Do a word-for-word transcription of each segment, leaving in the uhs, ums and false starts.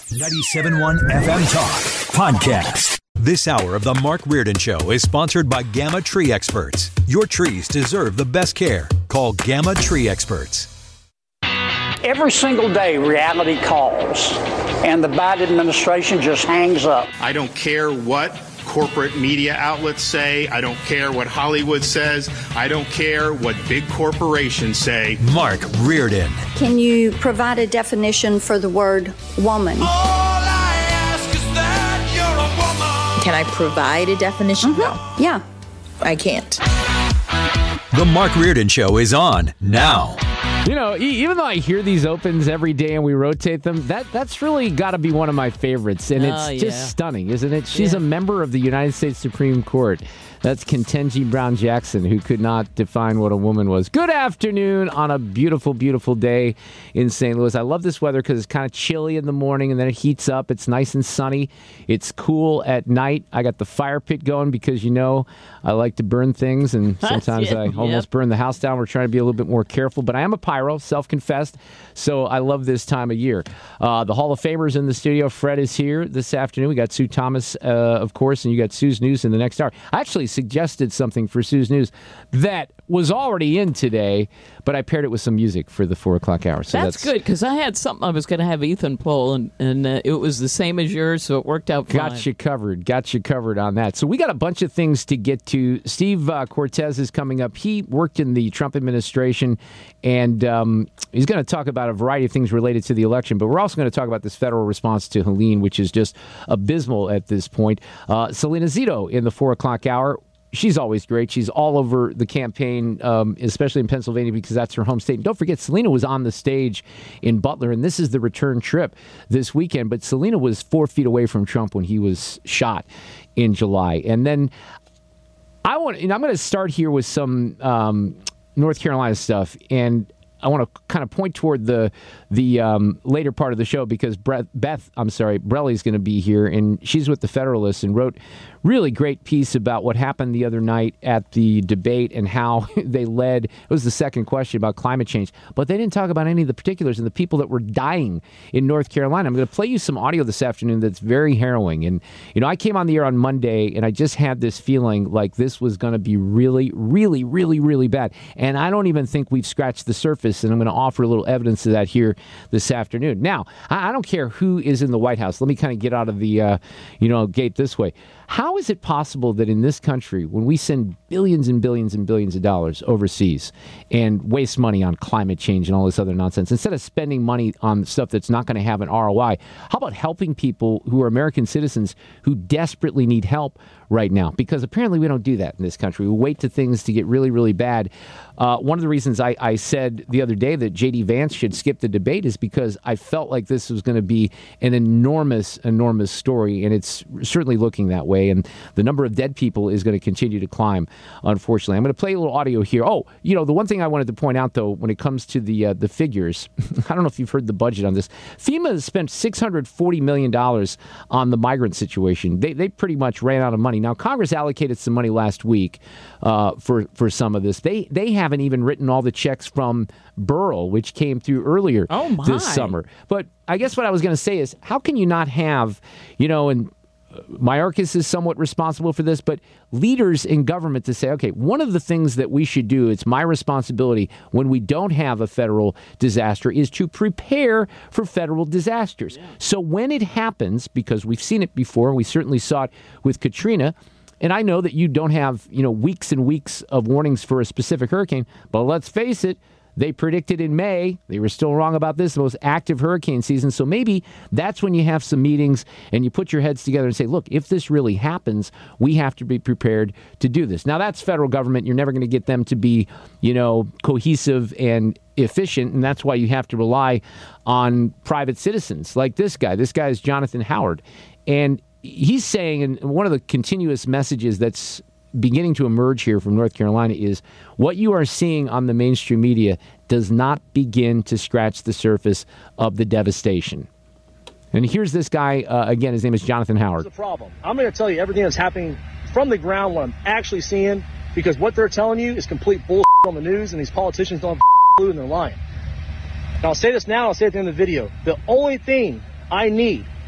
ninety-seven point one F M Talk Podcast. This hour of the Mark Reardon Show is sponsored by Gamma Tree Experts. Your trees deserve the best care. Call Gamma Tree Experts. Every single day, reality calls, and the Biden administration just hangs up. I don't care what corporate media outlets say. I don't care what Hollywood says. I don't care what big corporations say. Mark Reardon. Can you provide a definition for the word woman? All I ask is that you're a woman. Can I provide a definition? Mm-hmm. No. Yeah. I can't. The Mark Reardon Show is on now. You know, e- even though I hear these opens every day and we rotate them, that that's really got to be one of my favorites. And it's oh, yeah. just stunning, isn't it? She's yeah. a member of the United States Supreme Court. That's Ketanji Brown Jackson, who could not define what a woman was. Good afternoon on a beautiful, beautiful day in Saint Louis. I love this weather because it's kind of chilly in the morning and then it heats up. It's nice and sunny. It's cool at night. I got the fire pit going because, you know, I like to burn things and sometimes yeah, I almost yep. burn the house down. We're trying to be a little bit more careful, but I am a pyro, self-confessed, so I love this time of year. Uh, the Hall of Famers in the studio. Fred is here this afternoon. We got Sue Thomas, uh, of course, and you got Sue's News in the next hour. I actually suggested something for Sue's News that was already in today, but I paired it with some music for the four o'clock hour. So that's, that's good, because I had something I was going to have Ethan pull, and, and uh, it was the same as yours, so it worked out fine. Got you covered. Got you covered on that. So we got a bunch of things to get to. Steve uh, Cortez is coming up. He worked in the Trump administration, and um, he's going to talk about a variety of things related to the election, but we're also going to talk about this federal response to Helene, which is just abysmal at this point. Uh, Selena Zito in the four o'clock hour. She's always great. She's all over the campaign, um, especially in Pennsylvania, because that's her home state. And don't forget, Selena was on the stage in Butler, and this is the return trip this weekend. But Selena was four feet away from Trump when he was shot in July. And then I want, and I'm going to start here with some um, North Carolina stuff, and I want to kind of point toward the the um, later part of the show because Beth, Beth I'm sorry, Brelly's going to be here, and she's with the Federalist and wrote really great piece about what happened the other night at the debate and how they led. It was the second question about climate change, but they didn't talk about any of the particulars and the people that were dying in North Carolina. I'm going to play you some audio this afternoon that's very harrowing. And, you know, I came on the air on Monday and I just had this feeling like this was going to be really, really, really, really bad. And I don't even think we've scratched the surface, and I'm going to offer a little evidence of that here this afternoon. Now, I don't care who is in the White House. Let me kind of get out of the, uh, you know, gate this way. How is it possible that in this country, when we send billions and billions and billions of dollars overseas and waste money on climate change and all this other nonsense, instead of spending money on stuff that's not going to have an R O I, how about helping people who are American citizens who desperately need help right now? Because apparently we don't do that in this country. We wait to things to get really, really bad. Uh, one of the reasons I, I said the other day that J D Vance should skip the debate is because I felt like this was going to be an enormous, enormous story, and it's certainly looking that way. And the number of dead people is going to continue to climb, unfortunately. I'm going to play a little audio here. Oh, you know, the one thing I wanted to point out, though, when it comes to the uh, the figures, I don't know if you've heard the budget on this. FEMA has spent six hundred forty million dollars on the migrant situation. They they pretty much ran out of money. Now, Congress allocated some money last week uh, for, for some of this. They, they haven't even written all the checks from Burl, which came through earlier oh my. this summer. But I guess what I was going to say is, how can you not have, you know, and Mayorkas is somewhat responsible for this, but leaders in government to say, okay, one of the things that we should do, it's my responsibility when we don't have a federal disaster, is to prepare for federal disasters. Yeah. So when it happens, because we've seen it before, we certainly saw it with Katrina, and I know that you don't have, you know, weeks and weeks of warnings for a specific hurricane, but let's face it, they predicted in May, they were still wrong about this, the most active hurricane season. So maybe that's when you have some meetings and you put your heads together and say, look, if this really happens, we have to be prepared to do this. Now, that's federal government. You're never going to get them to be, you know, cohesive and efficient. And that's why you have to rely on private citizens like this guy. This guy is Jonathan Howard. And he's saying, and one of the continuous messages that's beginning to emerge here from North Carolina is what you are seeing on the mainstream media does not begin to scratch the surface of the devastation. And here's this guy, uh, again, his name is Jonathan Howard. Here's the problem. I'm going to tell you everything that's happening from the ground, what I'm actually seeing, because what they're telling you is complete bullshit on the news, and these politicians don't have a clue and they're lying. And I'll say this now, I'll say it at the end of the video. The only thing I need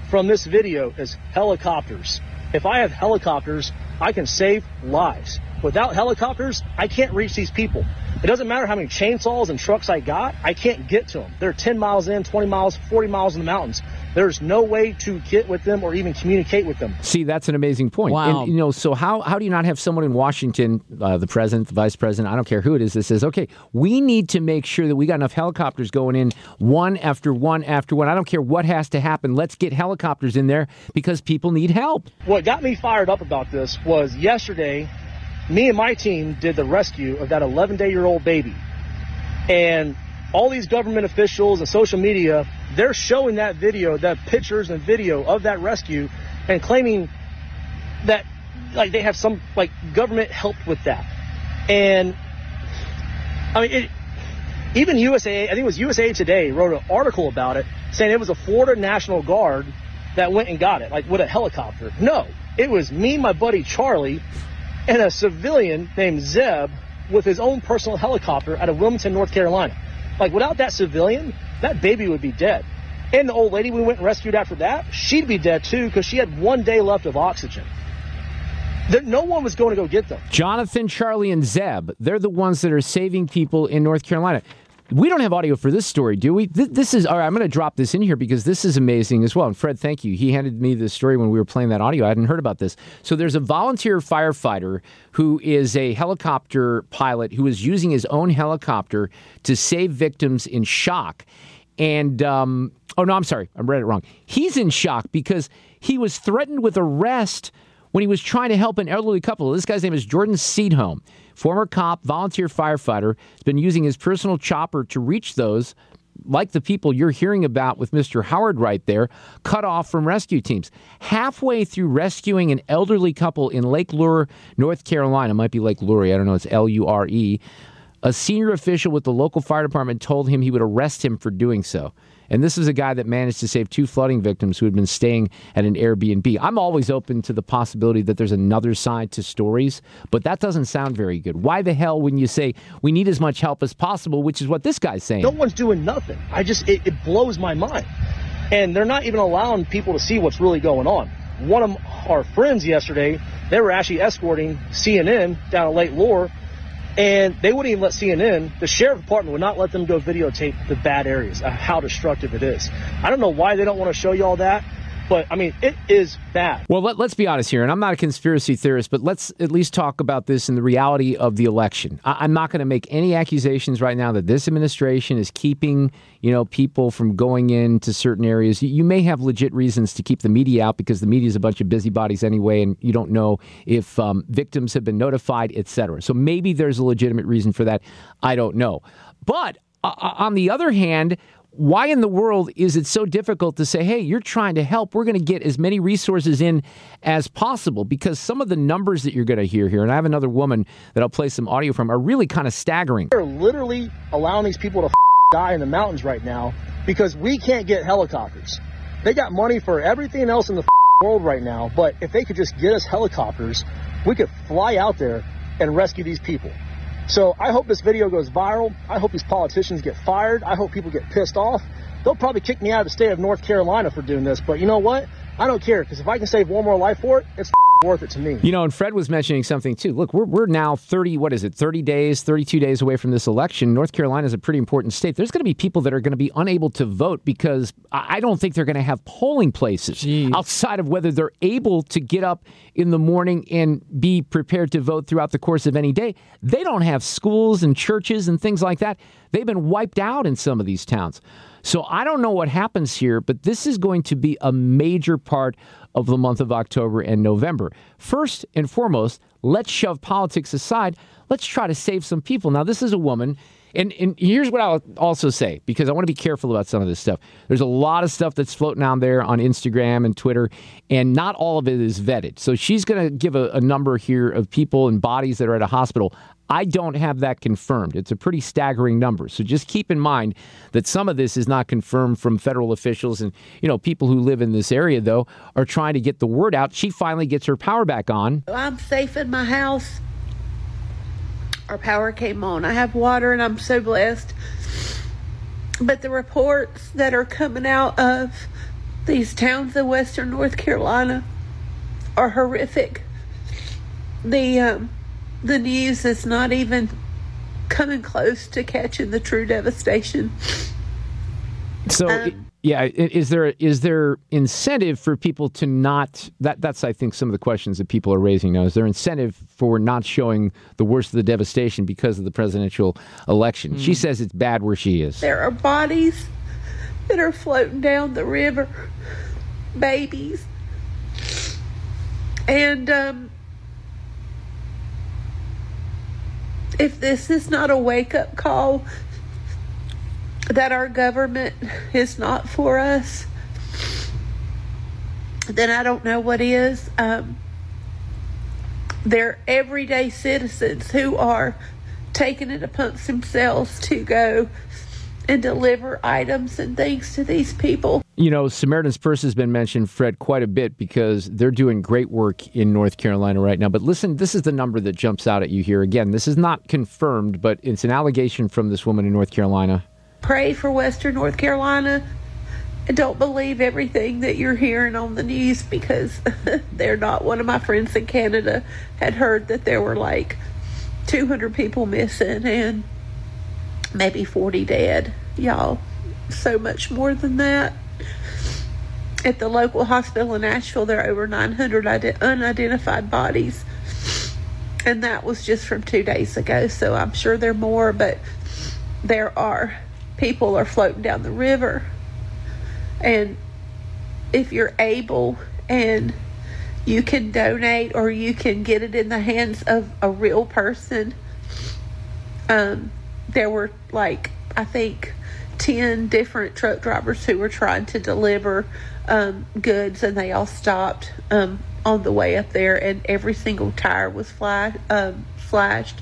from this video is helicopters. If I have helicopters, I can save lives. Without helicopters, I can't reach these people. It doesn't matter how many chainsaws and trucks I got, I can't get to them. They're ten miles in, twenty miles, forty miles in the mountains. There's no way to get with them or even communicate with them. See, that's an amazing point. Wow. And, you know, so how, how do you not have someone in Washington, uh, the president, the vice president, I don't care who it is, that says, okay, we need to make sure that we got enough helicopters going in one after one after one. I don't care what has to happen. Let's get helicopters in there because people need help. What got me fired up about this was yesterday, me and my team did the rescue of that eleven-day-year-old baby. And all these government officials and social media, they're showing that video, that pictures and video of that rescue and claiming that like they have some like government helped with that. And I mean, it, even U S A, I think it was U S A Today wrote an article about it saying it was a Florida National Guard that went and got it, like with a helicopter. No, it was me, my buddy Charlie, and a civilian named Zeb with his own personal helicopter out of Wilmington, North Carolina. Like, without that civilian, that baby would be dead. And the old lady we went and rescued after that, she'd be dead too because she had one day left of oxygen. There, no one was going to go get them. Jonathan, Charlie, and Zeb, they're the ones that are saving people in North Carolina. We don't have audio for this story, do we? Th- this is, all right, I'm going to drop this in here because this is amazing as well. And Fred, thank you. He handed me this story when we were playing that audio. I hadn't heard about this. So there's a volunteer firefighter who is a helicopter pilot who is using his own helicopter to save victims in shock. And, um, oh, no, I'm sorry. I read it wrong. He's in shock because he was threatened with arrest when he was trying to help an elderly couple. This guy's name is Jordan Seedhome. Former cop, volunteer firefighter, has been using his personal chopper to reach those, like the people you're hearing about with Mister Howard right there, cut off from rescue teams. Halfway through rescuing an elderly couple in Lake Lure, North Carolina, might be Lake Lurie, I don't know, it's L U R E, a senior official with the local fire department told him he would arrest him for doing so. And this is a guy that managed to save two flooding victims who had been staying at an Airbnb. I'm always open to the possibility that there's another side to stories, but that doesn't sound very good. Why the hell when you say we need as much help as possible, which is what this guy's saying? No one's doing nothing. I just, it, it blows my mind. And they're not even allowing people to see what's really going on. One of our friends yesterday, they were actually escorting C N N down at Lake Lure, and they wouldn't even let C N N, the sheriff department would not let them go videotape the bad areas, uh, how destructive it is. I don't know why they don't want to show you all that, but, I mean, it is bad. Well, let, let's be honest here, and I'm not a conspiracy theorist, but let's at least talk about this in the reality of the election. I, I'm not going to make any accusations right now that this administration is keeping, you know, people from going into certain areas. You, you may have legit reasons to keep the media out because the media is a bunch of busybodies anyway, and you don't know if um, victims have been notified, et cetera. So maybe there's a legitimate reason for that. I don't know. But uh, on the other hand, why in the world is it so difficult to say, hey, you're trying to help, we're going to get as many resources in as possible? Because some of the numbers that you're going to hear here, and I have another woman that I'll play some audio from, are really kind of staggering. They're literally allowing these people to f- die in the mountains right now because we can't get helicopters. They got money for everything else in the f- world right now, but if they could just get us helicopters, we could fly out there and rescue these people. So I hope this video goes viral. I hope these politicians get fired. I hope people get pissed off. They'll probably kick me out of the state of North Carolina for doing this. But you know what? I don't care, because if I can save one more life for it, it's worth it to me. You know, and Fred was mentioning something too. Look, we're we're now thirty, what is it, thirty days, thirty-two days away from this election. North Carolina is a pretty important state. There's going to be people that are going to be unable to vote because I don't think they're going to have polling places Jeez. outside of whether they're able to get up in the morning and be prepared to vote throughout the course of any day. They don't have schools and churches and things like that. They've been wiped out in some of these towns. So I don't know what happens here, but this is going to be a major part of the month of October and November. First and foremost, let's shove politics aside. Let's try to save some people. Now, this is a woman, and, and here's what I'll also say, because I want to be careful about some of this stuff. There's a lot of stuff that's floating out there on Instagram and Twitter, and not all of it is vetted. So she's going to give a, a number here of people and bodies that are at a hospital. I don't have that confirmed. It's a pretty staggering number. So just keep in mind that some of this is not confirmed from federal officials. And, you know, people who live in this area, though, are trying to get the word out. She finally gets her power back on. I'm safe in my house. Our power came on. I have water, and I'm so blessed. But the reports that are coming out of These towns in western North Carolina are horrific. The um, the news is not even coming close to catching the true devastation. So, Um, yeah, is there is there incentive for people to not? That that's I think some of the questions that people are raising now. Is there incentive for not showing the worst of the devastation because of the presidential election? Mm. She says it's bad where she is. There are bodies that are floating down the river, babies, and um, if this is not a wake-up call that our government is not for us, then I don't know what is. Um, they're everyday citizens who are taking it upon themselves to go and deliver items and things to these people. You know, Samaritan's Purse has been mentioned, Fred, quite a bit because they're doing great work in North Carolina right now. But listen, this is the number that jumps out at you here. Again, this is not confirmed, but it's an allegation from this woman in North Carolina. Pray for Western North Carolina and don't believe everything that you're hearing on the news, because they're not. One of my friends in Canada had heard that there were like two hundred people missing and maybe forty dead. Y'all, so much more than that. At the local hospital in Nashville, there are over nine hundred ide- unidentified bodies. And that was just from two days ago. So I'm sure there are more, but there are. People are floating down the river. And if you're able and you can donate or you can get it in the hands of a real person, um, there were like, I think, ten different truck drivers who were trying to deliver um, goods, and they all stopped um, on the way up there, and every single tire was fly, um, flashed.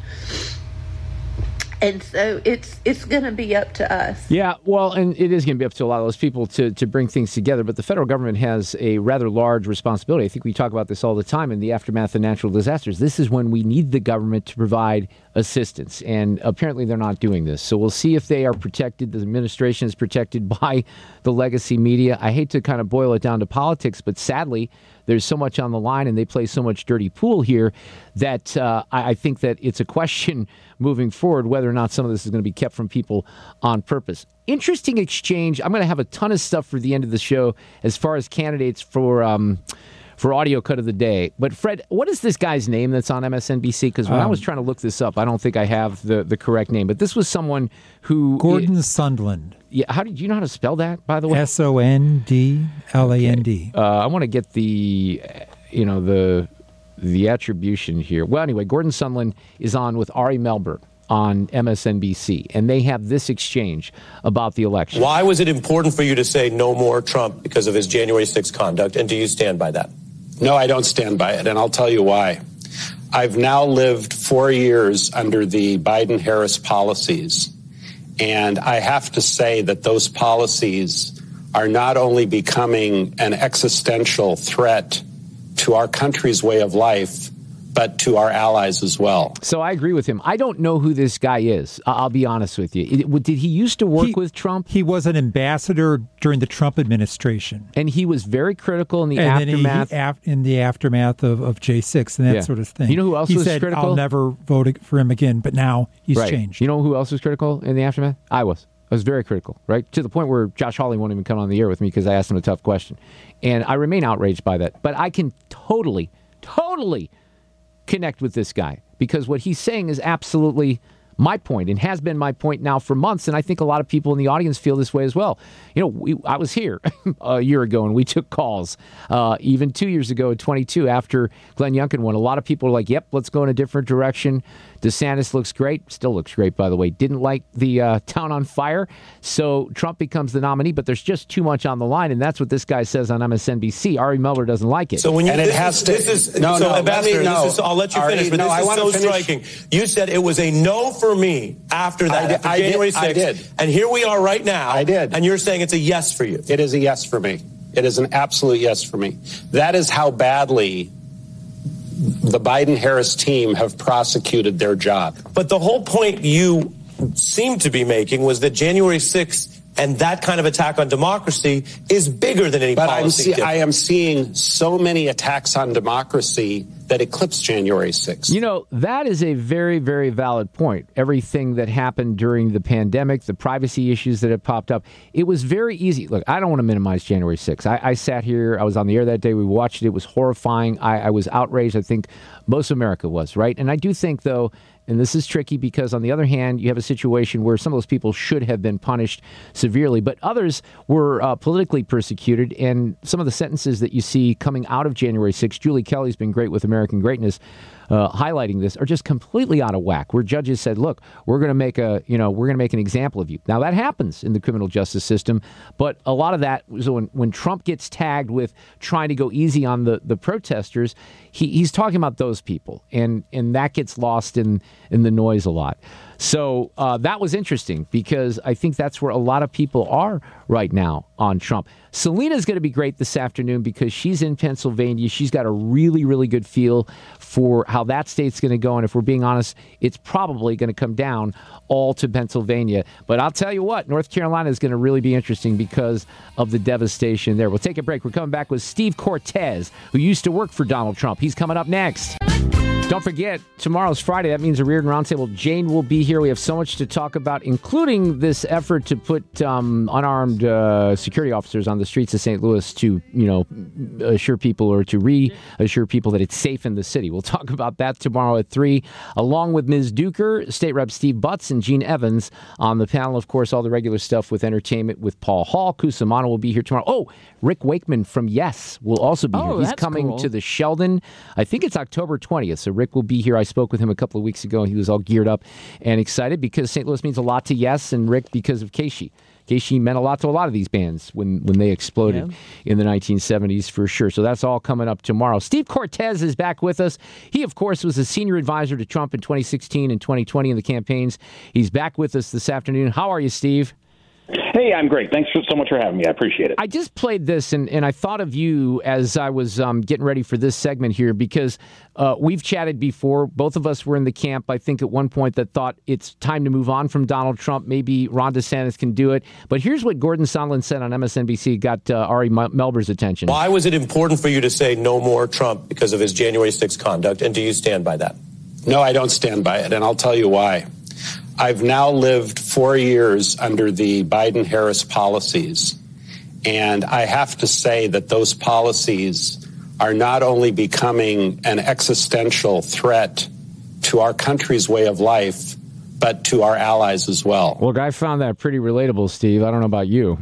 And so it's it's going to be up to us. Yeah, well, and it is going to be up to a lot of those people to, to bring things together. But the federal government has a rather large responsibility. I think we talk about this all the time in the aftermath of natural disasters. This is when we need the government to provide assistance. And apparently they're not doing this. So we'll see if they are protected. The administration is protected by the legacy media. I hate to kind of boil it down to politics, but sadly, there's so much on the line and they play so much dirty pool here that uh, I, I think that it's a question moving forward whether or not some of this is going to be kept from people on purpose. Interesting exchange. I'm going to have a ton of stuff for the end of the show as far as candidates for um, for audio cut of the day. But Fred, what is this guy's name that's on M S N B C? Because when um, I was trying to look this up, I don't think I have the, the correct name. But this was someone who... Gordon Sondland. Yeah, how did you know how to spell that, by the way? S O N D L A N D. Okay. Uh, I want to get the, you know, the the attribution here. Well, anyway, Gordon Sondland is on with Ari Melber on M S N B C, and they have this exchange about the election. Why was it important for you to say no more Trump because of his January sixth conduct, and do you stand by that? No, I don't stand by it, and I'll tell you why. I've now lived four years under the Biden-Harris policies, and I have to say that those policies are not only becoming an existential threat to our country's way of life, but to our allies as well. So I agree with him. I don't know who this guy is. I'll be honest with you. It, did he used to work he, with Trump? He was an ambassador during the Trump administration. And he was very critical in the and aftermath. Then he, af, in the aftermath of, of J six and that yeah. sort of thing. You know who else he was said, critical? I'll never vote for him again, but now he's right. changed. You know who else was critical in the aftermath? I was. I was very critical, right? To the point where Josh Hawley won't even come on the air with me because I asked him a tough question. And I remain outraged by that. But I can totally, totally connect with this guy because what he's saying is absolutely my point and has been my point now for months. And I think a lot of people in the audience feel this way as well. You know, we, I was here a year ago and we took calls, uh, even two years ago at twenty-two after Glenn Youngkin won. A lot of people were like, yep, let's go in a different direction. DeSantis looks great. Still looks great, by the way. Didn't like the uh, town on fire. So Trump becomes the nominee, but there's just too much on the line. And that's what this guy says on M S N B C. Ari Melber doesn't like it. So when you, and it this has is, to, this is, no, so no, Ambassador, let me, no. this is, I'll let you Ari, finish, but no, this I is so finish. striking. You said it was a no for me after that, I did, after I January did, I sixth. did. And here we are right now. I did. And you're saying it's a yes for you. It is a yes for me. It is an absolute yes for me. That is how badly the Biden-Harris team have prosecuted their job. But the whole point you seem to be making was that January sixth And that kind of attack on democracy is bigger than any but policy. I'm see- I am seeing so many attacks on democracy that eclipse January sixth. You know, that is a very, very valid point. Everything that happened during the pandemic, the privacy issues that have popped up, it was very easy. Look, I don't want to minimize January sixth. I, I sat here, I was on the air that day, we watched it, it was horrifying. I, I was outraged. I think most of America was, right? And I do think, though, and this is tricky because, on the other hand, you have a situation where some of those people should have been punished severely, but others were uh, politically persecuted. And some of the sentences that you see coming out of January sixth, Julie Kelly's been great with American Greatness, uh, highlighting this, are just completely out of whack. Where judges said, "Look, we're going to make a, you know, we're going to make an example of you." Now that happens in the criminal justice system, but a lot of that was when when Trump gets tagged with trying to go easy on the the protesters. He, he's talking about those people, and and that gets lost in in the noise a lot. So uh, that was interesting because I think that's where a lot of people are right now on Trump. Selena's going to be great this afternoon because she's in Pennsylvania. She's got a really, really good feel for how that state's going to go. And if we're being honest, it's probably going to come down all to Pennsylvania. But I'll tell you what, North Carolina is going to really be interesting because of the devastation there. We'll take a break. We're coming back with Steve Cortez, who used to work for Donald Trump. He's coming up next. Don't forget, tomorrow's Friday. That means a Reardon Roundtable. Jane will be here. We have so much to talk about, including this effort to put um, unarmed uh, security officers on the streets of Saint Louis to, you know, assure people or to reassure people that it's safe in the city. We'll talk about that tomorrow at three, along with Miz Duker, State Rep Steve Butts, and Gene Evans on the panel. Of course, all the regular stuff with entertainment with Paul Hall. Cusimano will be here tomorrow. Oh, Rick Wakeman from Yes will also be oh, here. He's that's coming cool. to the Sheldon. I think it's October twentieth. So Rick will be here. I spoke with him a couple of weeks ago, and he was all geared up and excited because Saint Louis means a lot to Yes, and Rick because of Keishi. Keishi meant a lot to a lot of these bands when, when they exploded yeah. in the nineteen seventies, for sure. So that's all coming up tomorrow. Steve Cortez is back with us. He, of course, was a senior advisor to Trump in twenty sixteen and twenty twenty in the campaigns. He's back with us this afternoon. How are you, Steve? Hey, I'm great. Thanks so much for having me. I appreciate it. I just played this, and, and I thought of you as I was um, getting ready for this segment here because uh, we've chatted before. Both of us were in the camp, I think, at one point that thought it's time to move on from Donald Trump. Maybe Ron DeSantis can do it. But here's what Gordon Sondland said on M S N B C, got uh, Ari Melber's attention. Why was it important for you to say no more Trump because of his January sixth conduct, and do you stand by that? No, I don't stand by it, and I'll tell you why. I've now lived four years under the Biden-Harris policies, and I have to say that those policies are not only becoming an existential threat to our country's way of life, but to our allies as well. Well, I found that pretty relatable, Steve. I don't know about you.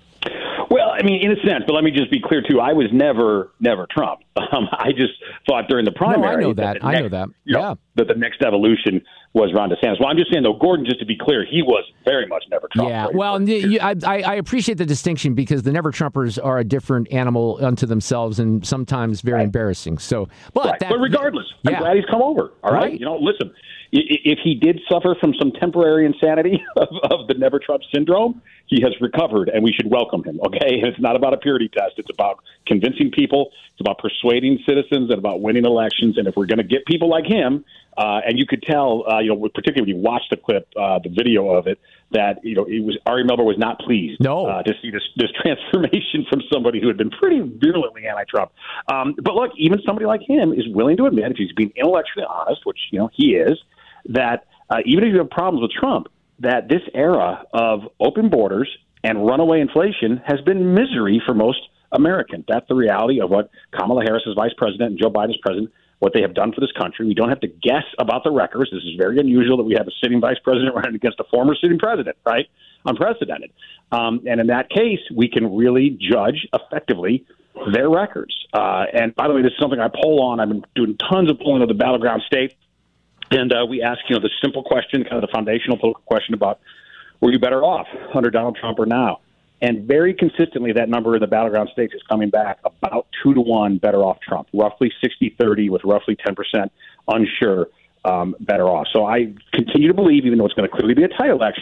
Well, I mean, in a sense, but let me just be clear, too. I was never, never Trump. Um, I just thought during the primary. No, I know that. that I next, know that. You know, yeah. That the next evolution was Ron DeSantis. Well, I'm just saying, though, Gordon, just to be clear, he was very much never Trump. Yeah, well, you, I, I appreciate the distinction because the never Trumpers are a different animal unto themselves and sometimes very right. embarrassing. So, but, right. that, but regardless, yeah. I'm glad he's come over. All right? right. You know, listen, if he did suffer from some temporary insanity of, of the never Trump syndrome, he has recovered, and we should welcome him, okay? And it's not about a purity test. It's about convincing people. It's about persuading citizens and about winning elections. And if we're going to get people like him, uh, and you could tell, uh, you know, particularly when you watch the clip, uh, the video of it, that, you know, it was Ari Melber was not pleased no. uh, to see this, this transformation from somebody who had been pretty virulently anti-Trump. Um, but look, even somebody like him is willing to admit, if he's being intellectually honest, which, you know, he is, that uh, even if you have problems with Trump, that this era of open borders and runaway inflation has been misery for most Americans. That's the reality of what Kamala Harris is vice president and Joe Biden is president, what they have done for this country. We don't have to guess about the records. This is very unusual that we have a sitting vice president running against a former sitting president, right? Unprecedented. Um, and in that case, we can really judge effectively their records. Uh, and by the way, this is something I poll on. I've been doing tons of polling of the battleground states. And uh, we ask, you know, the simple question, kind of the foundational political question about, were you better off under Donald Trump or now? And very consistently, that number in the battleground states is coming back about two to one better off Trump, roughly sixty thirty with roughly ten percent unsure um, better off. So I continue to believe, even though it's going to clearly be a tight election,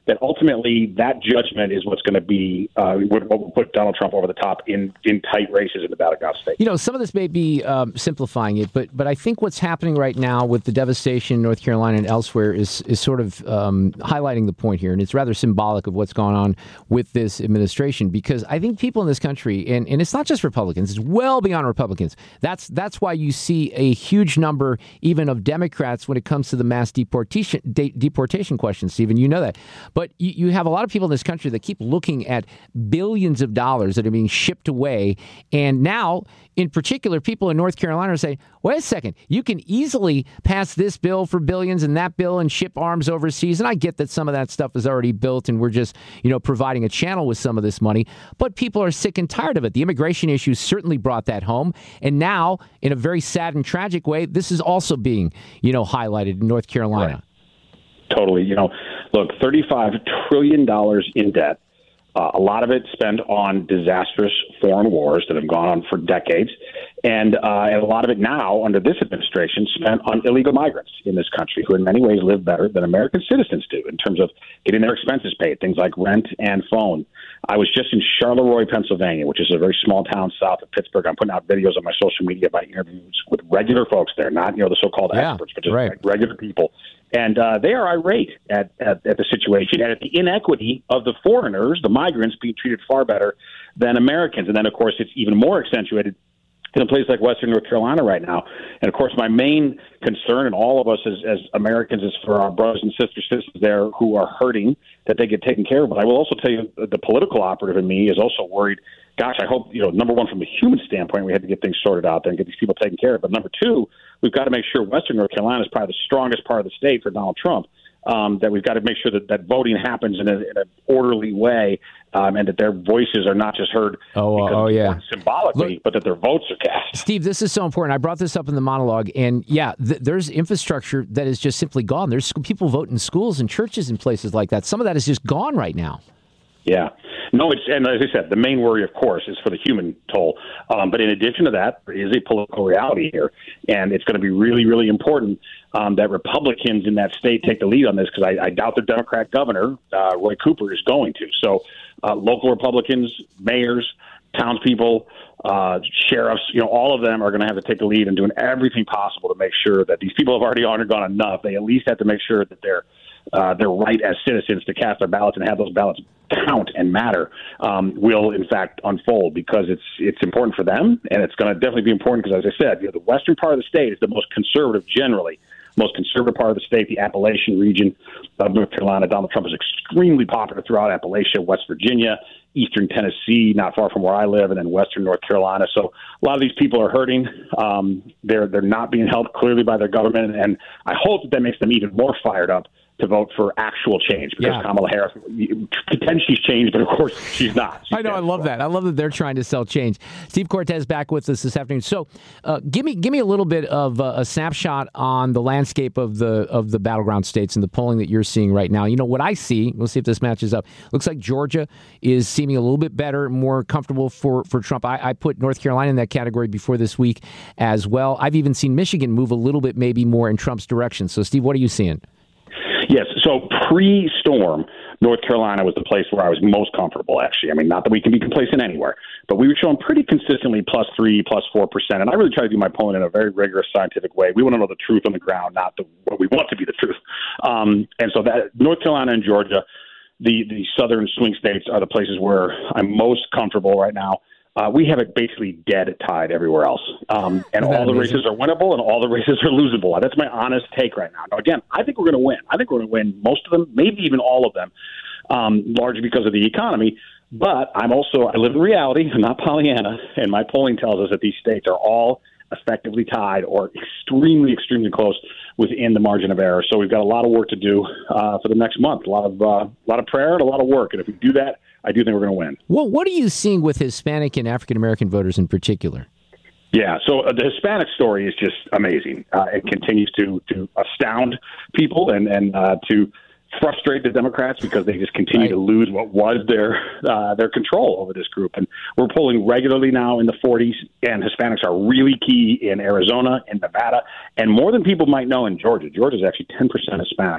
that ultimately that judgment is what's going to be uh, what will put Donald Trump over the top in, in tight races in the battleground state. You know, some of this may be um, simplifying it, but but I think what's happening right now with the devastation in North Carolina and elsewhere is is sort of um, highlighting the point here, and it's rather symbolic of what's going on with this administration, because I think people in this country, and, and it's not just Republicans, it's well beyond Republicans. That's that's why you see a huge number even of Democrats when it comes to the mass deportation de- deportation question, Stephen. You know that. But you, you have a lot of people in this country that keep looking at billions of dollars that are being shipped away. And now, in particular, people in North Carolina are saying, wait a second, you can easily pass this bill for billions and that bill and ship arms overseas. And I get that some of that stuff is already built and we're just, you know, providing a channel with some of this money. But people are sick and tired of it. The immigration issue certainly brought that home. And now, in a very sad and tragic way, this is also being, you know, highlighted in North Carolina. Right. Totally. You know, look, thirty-five trillion dollars in debt, uh, a lot of it spent on disastrous foreign wars that have gone on for decades. And, uh, and a lot of it now, under this administration, spent on illegal migrants in this country who in many ways live better than American citizens do in terms of getting their expenses paid, things like rent and phone. I was just in Charleroi, Pennsylvania, which is a very small town south of Pittsburgh. I'm putting out videos on my social media by interviews with regular folks there, not, you know, the so-called yeah, experts, but just right. regular people. And uh, they are irate at, at, at the situation and at the inequity of the foreigners, the migrants, being treated far better than Americans. And then, of course, it's even more accentuated in a place like Western North Carolina right now. And, of course, my main concern, and all of us as, as Americans, is for our brothers and sisters, sisters there who are hurting, that they get taken care of. But I will also tell you the political operative in me is also worried. Gosh, I hope, you know, number one, from the human standpoint, we had to get things sorted out there and get these people taken care of. But number two, we've got to make sure Western North Carolina is probably the strongest part of the state for Donald Trump, um, that we've got to make sure that, that voting happens in, a, in an orderly way, um, and that their voices are not just heard oh, uh, oh, yeah. symbolically, Look, but that their votes are cast. Steve, this is so important. I brought this up in the monologue, and yeah, th- there's infrastructure that is just simply gone. There's people voting in schools and churches and places like that. Some of that is just gone right now. Yeah. No, it's, and as I said, the main worry, of course, is for the human toll. Um, but in addition to that, there is a political reality here. And it's going to be really, really important um, that Republicans in that state take the lead on this, because I, I doubt the Democrat governor, uh, Roy Cooper, is going to. So uh, local Republicans, mayors, townspeople, uh, sheriffs, you know, all of them are going to have to take the lead in doing everything possible to make sure that these people have already undergone enough. They at least have to make sure that they're Uh, their right as citizens to cast their ballots and have those ballots count and matter um, will, in fact, unfold, because it's it's important for them, and it's going to definitely be important because, as I said, you know, the western part of the state is the most conservative generally, most conservative part of the state, the Appalachian region of North Carolina. Donald Trump is extremely popular throughout Appalachia, West Virginia, eastern Tennessee, not far from where I live, and then western North Carolina. So a lot of these people are hurting. Um, they're they're not being helped clearly by their government, and I hope that that makes them even more fired up to vote for actual change, because yeah. Kamala Harris pretends she's changed, but of course she's not. She's I know. I love that. I love that they're trying to sell change. Steve Cortes back with us this afternoon. So, uh, give me give me a little bit of uh, a snapshot on the landscape of the of the battleground states and the polling that you're seeing right now. You know what I see. We'll see if this matches up. Looks like Georgia is seeming a little bit better, more comfortable for for Trump. I, I put North Carolina in that category before this week as well. I've even seen Michigan move a little bit, maybe more in Trump's direction. So, Steve, what are you seeing? Yes. So pre-storm, North Carolina was the place where I was most comfortable, actually. I mean, not that we can be complacent anywhere, but we were showing pretty consistently plus three, plus four percent. And I really try to do my polling in a very rigorous scientific way. We want to know the truth on the ground, not the, what we want to be the truth. Um, and so that North Carolina and Georgia, the, the southern swing states, are the places where I'm most comfortable right now. Uh, we have it basically dead tied everywhere else. Um, and all the amazing? races are winnable and all the races are losable. That's my honest take right now. Now, again, I think we're going to win. I think we're going to win most of them, maybe even all of them, um, largely because of the economy. But I'm also, I live in reality. I'm not Pollyanna. And my polling tells us that these states are all effectively tied or extremely, extremely close within the margin of error. So we've got a lot of work to do uh, for the next month. A lot of, uh, a lot of prayer and a lot of work. And if we do that, I do think we're going to win. Well, what are you seeing with Hispanic and African-American voters in particular? Yeah, so uh, the Hispanic story is just amazing. Uh, it continues to to astound people and, and uh, to frustrate the Democrats, because they just continue right. to lose what was their uh, their control over this group. And we're polling regularly now in the forties, and Hispanics are really key in Arizona and Nevada, and more than people might know in Georgia. Georgia is actually ten percent Hispanic.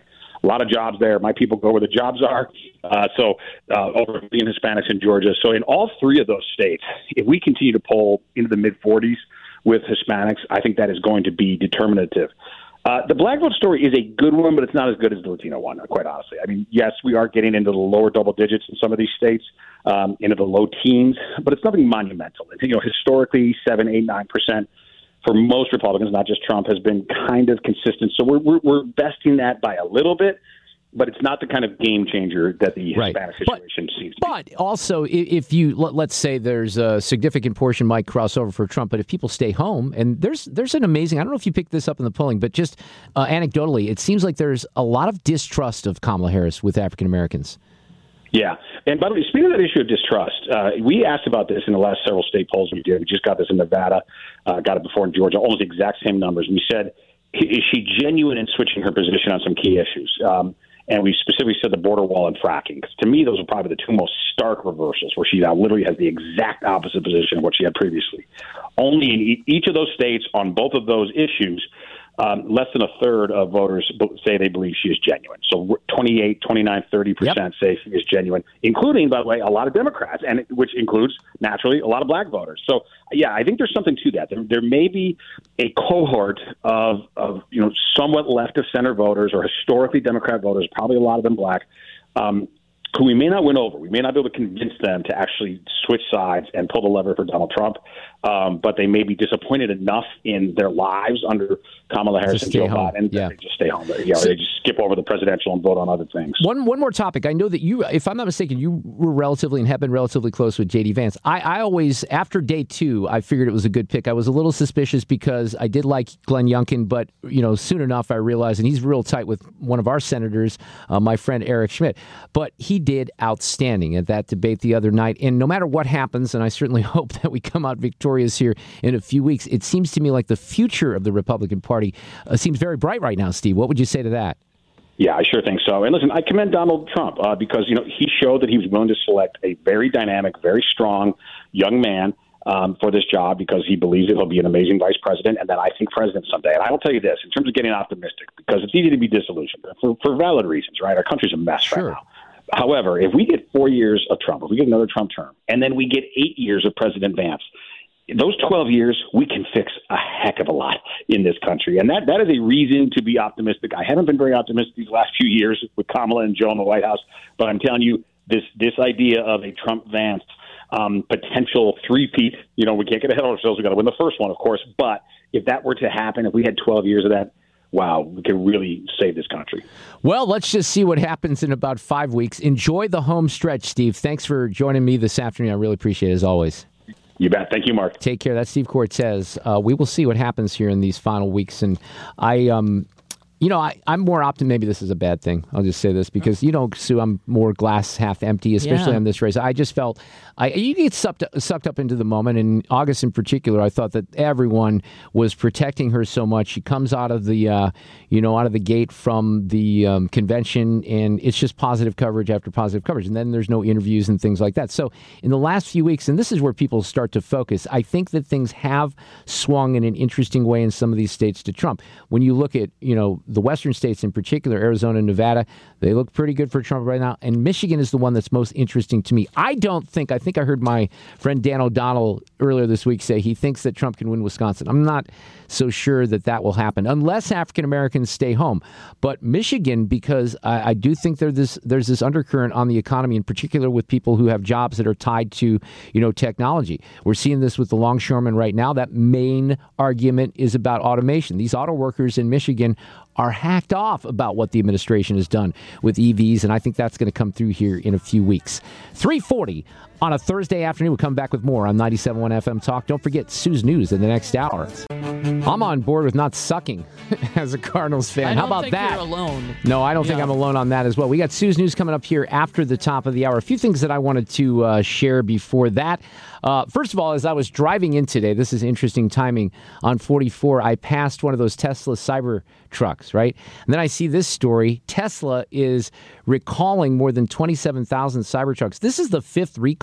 A lot of jobs there. My people go where the jobs are. Uh, so uh, over a billion Hispanics in Georgia. So in all three of those states, if we continue to poll into the mid forties with Hispanics, I think that is going to be determinative. Uh, the black vote story is a good one, but it's not as good as the Latino one, quite honestly. I mean, yes, we are getting into the lower double digits in some of these states, um, into the low teens, but it's nothing monumental. You know, historically, seven, eight, nine percent for most Republicans, not just Trump, has been kind of consistent. So we're we're, we're besting that by a little bit. But it's not the kind of game changer that the Hispanic right. situation but, seems to but be. But also, if you, let's say there's a significant portion might cross over for Trump, but if people stay home, and there's there's an amazing, I don't know if you picked this up in the polling, but just uh, anecdotally, it seems like there's a lot of distrust of Kamala Harris with African Americans. Yeah. And by the way, speaking of that issue of distrust, uh, we asked about this in the last several state polls we did. We just got this in Nevada, uh, got it before in Georgia, almost the exact same numbers. We said, is she genuine in switching her position on some key issues? Um, And we specifically said the border wall and fracking. Because to me, those are probably the two most stark reversals, where she now literally has the exact opposite position of what she had previously. Only in e- each of those states on both of those issues, um, less than a third of voters say they believe she is genuine. So twenty-eight, twenty-nine, thirty percent yep. say she is genuine, including, by the way, a lot of Democrats, and which includes, naturally, a lot of black voters. So, yeah, I think there's something to that. There, there may be a cohort of, of, you know, somewhat left-of-center voters or historically Democrat voters, probably a lot of them black, um, who we may not win over. We may not be able to convince them to actually switch sides and pull the lever for Donald Trump, um, but they may be disappointed enough in their lives under Kamala Harris and Joe Biden yeah. that they just stay home. You know, they just skip over the presidential and vote on other things. One one more topic. I know that you, if I'm not mistaken, you were relatively and have been relatively close with J D Vance. I, I always, after day two, I figured it was a good pick. I was a little suspicious because I did like Glenn Youngkin, but you know, soon enough I realized, and he's real tight with one of our senators, uh, my friend Eric Schmidt, but he did outstanding at that debate the other night. And no matter what happens, and I certainly hope that we come out victorious here in a few weeks, it seems to me like the future of the Republican Party uh, seems very bright right now, Steve. What would you say to that? Yeah, I sure think so. And listen, I commend Donald Trump uh, because, you know, he showed that he was willing to select a very dynamic, very strong young man um, for this job because he believes that he'll be an amazing vice president and then I think president someday. And I will tell you this, in terms of getting optimistic, because it's easy to be disillusioned for, for valid reasons, right? Our country's a mess sure. right now. However, if we get four years of Trump, if we get another Trump term, and then we get eight years of President Vance, those twelve years, we can fix a heck of a lot in this country. And that, that is a reason to be optimistic. I haven't been very optimistic these last few years with Kamala and Joe in the White House, but I'm telling you, this this idea of a Trump-Vance um, potential three-peat, you know, we can't get ahead of ourselves. We've got to win the first one, of course. But if that were to happen, if we had twelve years of that, wow, we could really save this country. Well, let's just see what happens in about five weeks. Enjoy the home stretch, Steve. Thanks for joining me this afternoon. I really appreciate it, as always. You bet. Thank you, Mark. Take care. That's Steve Cortez. Uh, we will see what happens here in these final weeks. And I, um, you know, I, I'm more optimistic. Maybe this is a bad thing. I'll just say this because, you know, Sue, I'm more glass half empty, especially yeah. on this race. I just felt I you get sucked, sucked up into the moment. And August in particular, I thought that everyone was protecting her so much. She comes out of the, uh, you know, out of the gate from the um, convention, and it's just positive coverage after positive coverage. And then there's no interviews and things like that. So in the last few weeks, and this is where people start to focus, I think that things have swung in an interesting way in some of these states to Trump. When you look at, you know, the western states in particular, Arizona and Nevada, they look pretty good for Trump right now. And Michigan is the one that's most interesting to me. I don't think, I think I heard my friend Dan O'Donnell earlier this week say he thinks that Trump can win Wisconsin. I'm not so sure that that will happen unless African Americans stay home. But Michigan, because I, I do think there's this, there's this undercurrent on the economy, in particular with people who have jobs that are tied to, you know, technology. We're seeing this with the longshoremen right now. That main argument is about automation. These auto workers in Michigan are hacked off about what the administration has done with E Vs, and I think that's going to come through here in a few weeks. three forty on a Thursday afternoon. We'll come back with more on ninety-seven point one F M Talk. Don't forget Sue's News in the next hour. I'm on board with not sucking as a Cardinals fan. I don't How about think that? You're alone. No, I don't yeah. think I'm alone on that as well. We got Sue's News coming up here after the top of the hour. A few things that I wanted to uh, share before that. Uh, first of all, as I was driving in today, this is interesting timing, on forty-four, I passed one of those Tesla Cyber trucks, right? And then I see this story. Tesla is recalling more than twenty-seven thousand Cybertrucks. This is the fifth recall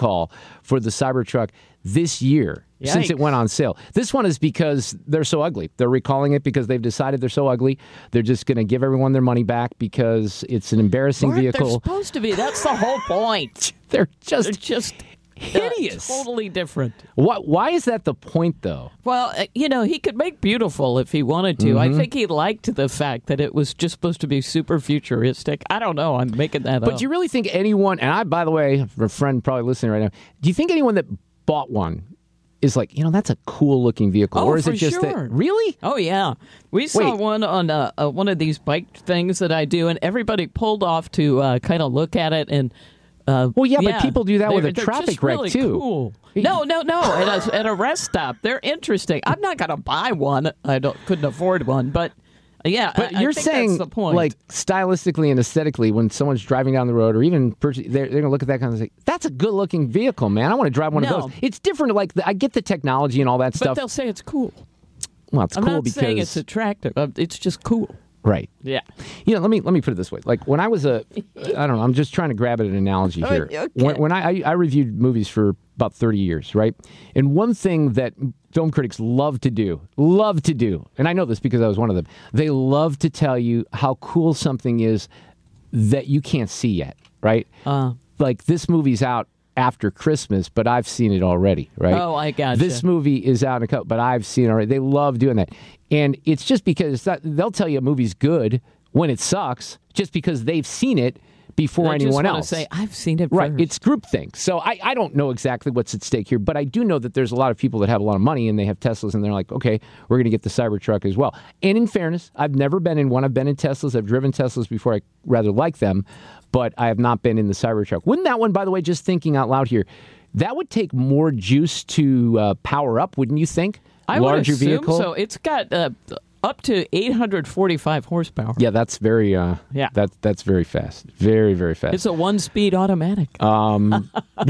recall for the Cybertruck this year since it Yikes. went on sale. This one is because they're so ugly. They're recalling it because they've decided they're so ugly. They're just going to give everyone their money back because it's an embarrassing Aren't vehicle. They're supposed to be. That's the whole point. They're just They're just hideous. Uh, totally different. What? Why is that the point, though? Well, uh, you know, he could make beautiful if he wanted to. I Mhm. think he liked the fact that it was just supposed to be super futuristic. I don't know. I'm making that up. But do you really think anyone, and I, by the way, for a friend probably listening right now, do you think anyone that bought one is like, you know, that's a cool looking vehicle? Oh, or is for it just sure. that, really? Oh, yeah. We saw Wait. one on uh, uh, one of these bike things that I do, and everybody pulled off to uh, kind of look at it. And uh, Well, yeah, but people do that they're- with a they're traffic just wreck, really too. Cool. No, no, no. At a, at a rest stop, they're interesting. I'm not going to buy one. I don't couldn't afford one, but yeah. But I, you're I think saying, that's the point. like, stylistically and aesthetically, when someone's driving down the road or even purchase, they're, they're going to look at that kind of thing. That's a good looking vehicle, man. I want to drive one No. of those. It's different. Like, the, I get the technology and all that but stuff. they'll say it's cool. Well, it's I'm cool not because saying it's attractive. Uh, It's just cool. right. Yeah. You know, let me let me put it this way. Like when I was a, I don't know. I'm just trying to grab at an analogy here. Okay. When, when I, I I reviewed movies for about thirty years, right? And one thing that film critics love to do, love to do, and I know this because I was one of them. They love to tell you how cool something is that you can't see yet, right? Uh, Like this movie's out after Christmas, but I've seen it already, right? Oh, I gotcha. This movie is out in a couple, but I've seen it already. They love doing that. And it's just because it's not, they'll tell you a movie's good when it sucks, just because they've seen it before I anyone just wanna else. say, I've seen it Right, first. it's groupthink. So I, I don't know exactly what's at stake here, but I do know that there's a lot of people that have a lot of money and they have Teslas and they're like, okay, we're going to get the Cybertruck as well. And in fairness, I've never been in one. I've been in Teslas. I've driven Teslas before. I rather like them, but I have not been in the Cybertruck. Wouldn't that one, by the way, just thinking out loud here, that would take more juice to uh, power up, wouldn't you think? I Larger would assume vehicle. so. It's got uh, up to eight hundred forty-five horsepower. Yeah, that's very. Uh, Yeah. that that's very fast. Very very fast. It's a one-speed automatic. Um,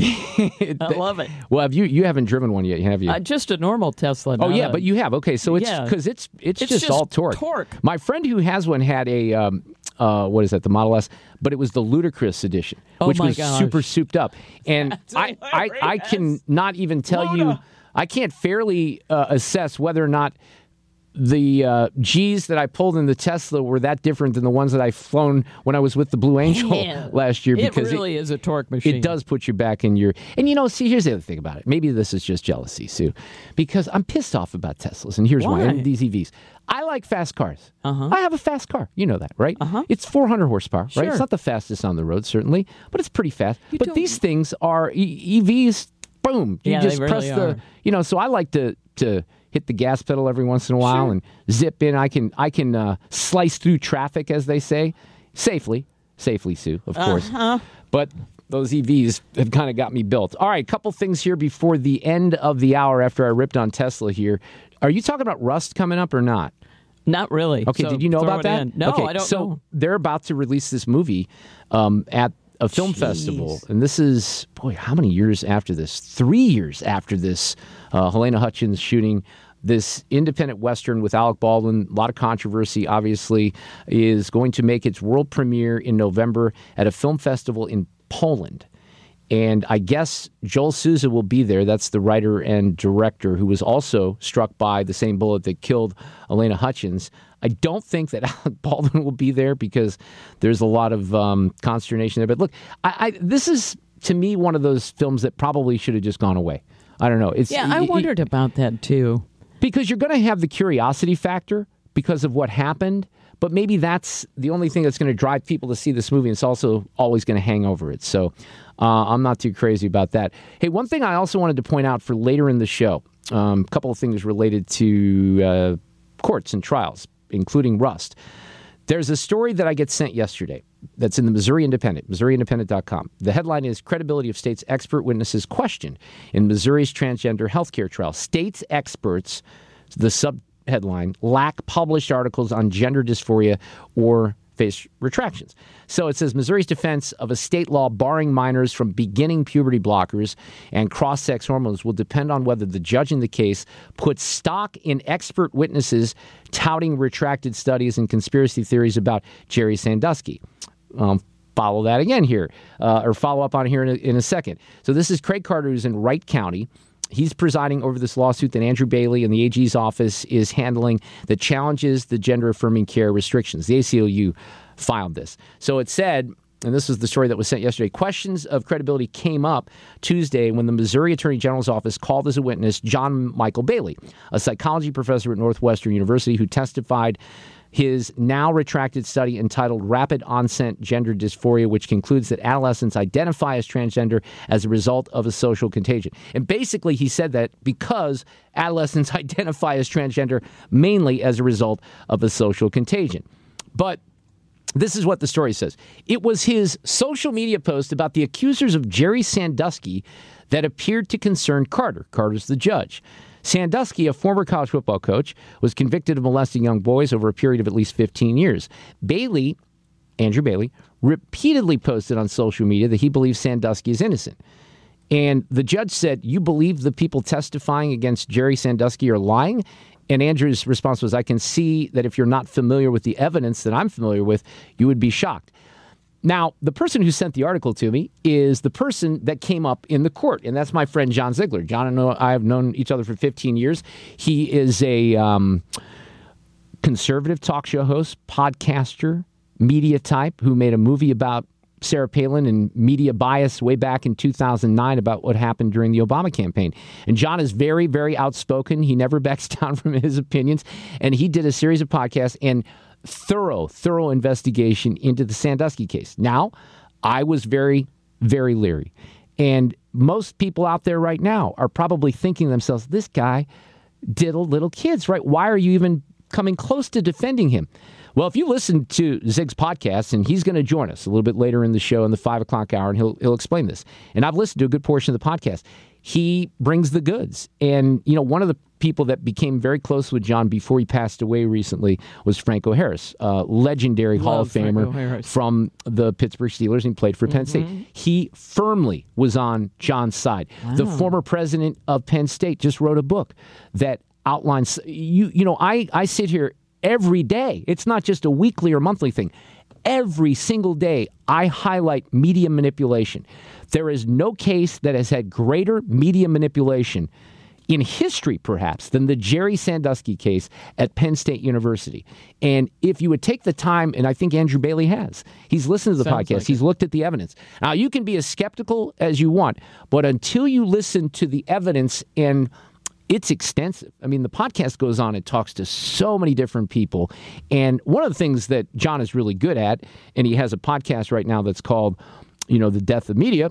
I love it. Well, have you you haven't driven one yet, have you? Uh, just a normal Tesla. Oh not yeah, a- but you have. Okay, so it's Yeah. because it's, it's It's just, just all torque. torque. My friend who has one had a um, uh, what is that? The Model S, but it was the Ludicrous edition, Oh, which my was gosh. super souped up. And I, I I can not even tell you. I can't fairly uh, assess whether or not the uh, G's that I pulled in the Tesla were that different than the ones that I've flown when I was with the Blue Angel Man, last year. It Because really is a torque machine. it does put you back in your... And, you know, see, here's the other thing about it. Maybe this is just jealousy, Sue, because I'm pissed off about Teslas, and here's why. Why? And these E Vs. I like fast cars. Uh-huh. I have a fast car. You know that, right? Uh-huh. It's four hundred horsepower, right? Sure. It's not the fastest on the road, certainly, but it's pretty fast. You but don't- these things are E- EVs, boom. You Yeah, they just really press the... are. You know, so I like to... to hit the gas pedal every once in a while Sure. and zip in. I can I can uh, slice through traffic, as they say, safely. Safely, Sue, of course. Uh-huh. But those E Vs have kind of got me built. All right, couple things here before the end of the hour after I ripped on Tesla here. Are you talking about Rust coming up or not? Not really. Okay, So did you know throw about it that? in. No, okay, I don't so know. they're about to release this movie um, at a film Jeez. festival. And this is, boy, how many years after this? Three years after this uh, Helena Hutchins shooting. This independent Western with Alec Baldwin, a lot of controversy, obviously, is going to make its world premiere in November at a film festival in Poland. And I guess Joel Souza will be there. That's the writer and director who was also struck by the same bullet that killed Elena Hutchins. I don't think that Alec Baldwin will be there because there's a lot of um, consternation there. But look, I, I, this is, to me, one of those films that probably should have just gone away. I don't know. It's, Yeah, I it- wondered about that too. because you're going to have the curiosity factor because of what happened, but maybe that's the only thing that's going to drive people to see this movie, and it's also always going to hang over it. So uh, I'm not too crazy about that. Hey, one thing I also wanted to point out for later in the show, a um, couple of things related to uh, courts and trials, including Rust. There's a story that I get sent yesterday that's in the Missouri Independent, Missouri Independent dot com. The headline is Credibility of State's Expert Witnesses Questioned in Missouri's Transgender Healthcare Trial. State's experts, the subheadline, lack published articles on gender dysphoria or face retractions. So it says Missouri's defense of a state law barring minors from beginning puberty blockers and cross-sex hormones will depend on whether the judge in the case puts stock in expert witnesses touting retracted studies and conspiracy theories about Jerry Sandusky. Um, follow that again here, uh, or follow up on here in a, in a second. So this is Craig Carter, who's in Wright County. He's presiding over this lawsuit that Andrew Bailey and the A G's office is handling that challenges the gender-affirming care restrictions. The A C L U filed this. So it said, and this was the story that was sent yesterday, questions of credibility came up Tuesday when the Missouri Attorney General's office called as a witness John Michael Bailey, a psychology professor at Northwestern University who testified his now retracted study entitled Rapid Onset Gender Dysphoria, which concludes that adolescents identify as transgender as a result of a social contagion. And basically, he said that because adolescents identify as transgender mainly as a result of a social contagion. But this is what the story says. It was his social media post about the accusers of Jerry Sandusky that appeared to concern Carter. Carter's the judge. Sandusky, a former college football coach, was convicted of molesting young boys over a period of at least fifteen years. Bailey, Andrew Bailey, repeatedly posted on social media that he believes Sandusky is innocent. And the judge said, "You believe the people testifying against Jerry Sandusky are lying?" And Andrew's response was, "I can see that if you're not familiar with the evidence that I'm familiar with, you would be shocked." Now, the person who sent the article to me is the person that came up in the court, and that's my friend John Ziegler. John and I have known each other for fifteen years. He is a um, conservative talk show host, podcaster, media type who made a movie about Sarah Palin and media bias way back in two thousand nine about what happened during the Obama campaign. And John is very, very outspoken. He never backs down from his opinions. And he did a series of podcasts and thorough, thorough investigation into the Sandusky case. Now, I was very, very leery. And most people out there right now are probably thinking to themselves, this guy diddled little kids, right? Why are you even coming close to defending him? Well, if you listen to Zig's podcast, and he's going to join us a little bit later in the show in the five o'clock hour, and he'll he'll explain this. And I've listened to a good portion of the podcast. He brings the goods. And, you know, one of the people that became very close with John before he passed away recently was Franco Harris, uh, legendary Love Hall of Famer from the Pittsburgh Steelers, and he played for mm-hmm. Penn State. He firmly was on John's side. Wow. The former president of Penn State just wrote a book that outlines, you, you know, I, I sit here every day. It's not just a weekly or monthly thing. Every single day, I highlight media manipulation. There is no case that has had greater media manipulation in history, perhaps, than the Jerry Sandusky case at Penn State University. And if you would take the time, and I think Andrew Bailey has, he's listened to the Sounds podcast, like he's it. looked at the evidence. Now, you can be as skeptical as you want, but until you listen to the evidence, and it's extensive. I mean, the podcast goes on and talks to so many different people. And one of the things that John is really good at, and he has a podcast right now that's called, you know, The Death of Media,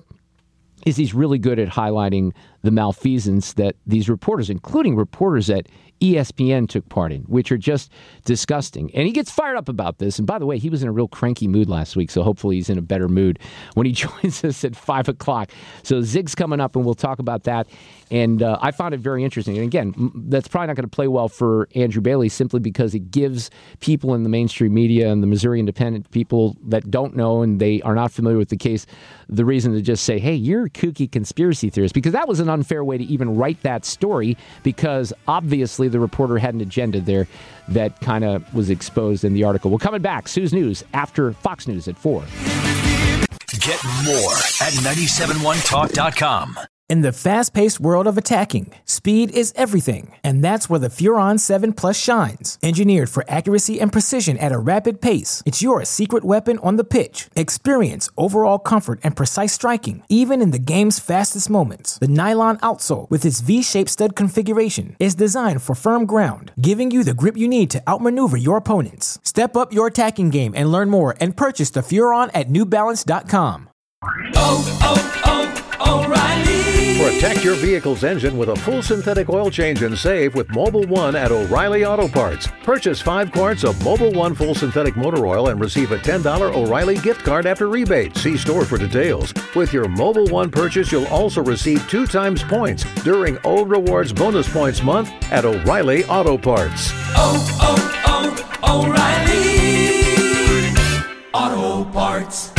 is he's really good at highlighting the malfeasance that these reporters, including reporters at E S P N, took part in, which are just disgusting. And he gets fired up about this. And by the way, he was in a real cranky mood last week, so hopefully he's in a better mood when he joins us at five o'clock. So Zig's coming up, and we'll talk about that. And uh, I found it very interesting. And again, that's probably not going to play well for Andrew Bailey simply because it gives people in the mainstream media and the Missouri Independent, people that don't know and they are not familiar with the case, the reason to just say, hey, you're a kooky conspiracy theorist, because that was an unfair way to even write that story, because obviously the reporter had an agenda there that kind of was exposed in the article. We're coming back. Sue's News after Fox News at four. Get more at nine seven one talk dot com. In the fast-paced world of attacking, speed is everything, and that's where the Furon seven Plus shines. Engineered for accuracy and precision at a rapid pace, it's your secret weapon on the pitch. Experience overall comfort and precise striking, even in the game's fastest moments. The nylon outsole, with its V-shaped stud configuration, is designed for firm ground, giving you the grip you need to outmaneuver your opponents. Step up your attacking game and learn more, and purchase the Furon at new balance dot com. Oh, oh, oh, O'Reilly. Protect your vehicle's engine with a full synthetic oil change and save with Mobil one at O'Reilly Auto Parts. Purchase five quarts of Mobil one full synthetic motor oil and receive a ten dollars O'Reilly gift card after rebate. See store for details. With your Mobil one purchase, you'll also receive two times points during O Rewards Bonus Points Month at O'Reilly Auto Parts. Oh, oh, oh, O'Reilly Auto Parts.